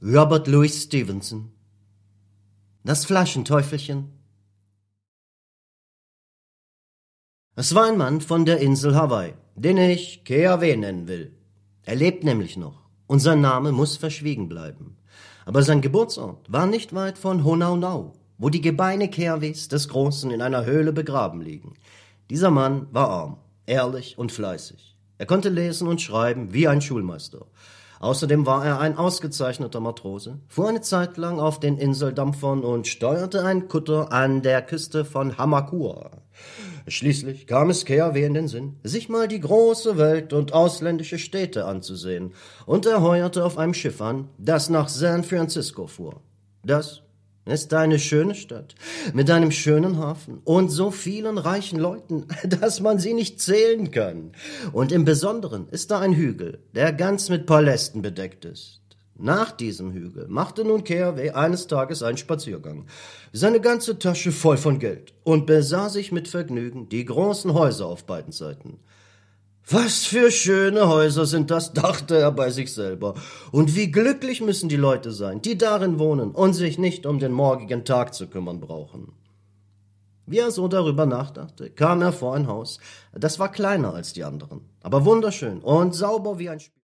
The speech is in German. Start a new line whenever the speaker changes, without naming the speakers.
Robert Louis Stevenson. Das Flaschenteufelchen. Es war ein Mann von der Insel Hawaii, den ich KAW nennen will. Er lebt nämlich noch und sein Name muss verschwiegen bleiben. Aber sein Geburtsort war nicht weit von Honaunau, wo die Gebeine KAWs des Großen in einer Höhle begraben liegen. Dieser Mann war arm, ehrlich und fleißig. Er konnte lesen und schreiben wie ein Schulmeister. Außerdem war er ein ausgezeichneter Matrose, fuhr eine Zeit lang auf den Inseldampfern und steuerte einen Kutter an der Küste von Hamakua. Schließlich kam es KAW in den Sinn, sich mal die große Welt und ausländische Städte anzusehen, und er heuerte auf einem Schiff an, das nach San Francisco fuhr. Das ist eine schöne Stadt, mit einem schönen Hafen und so vielen reichen Leuten, dass man sie nicht zählen kann. Und im Besonderen ist da ein Hügel, der ganz mit Palästen bedeckt ist. Nach diesem Hügel machte nun KAW eines Tages einen Spaziergang, seine ganze Tasche voll von Geld, und besah sich mit Vergnügen die großen Häuser auf beiden Seiten. »Was für schöne Häuser sind das«, dachte er bei sich selber. »Und wie glücklich müssen die Leute sein, die darin wohnen und sich nicht um den morgigen Tag zu kümmern brauchen.« Wie er so darüber nachdachte, kam er vor ein Haus. Das war kleiner als die anderen, aber wunderschön und sauber wie ein Spiegel.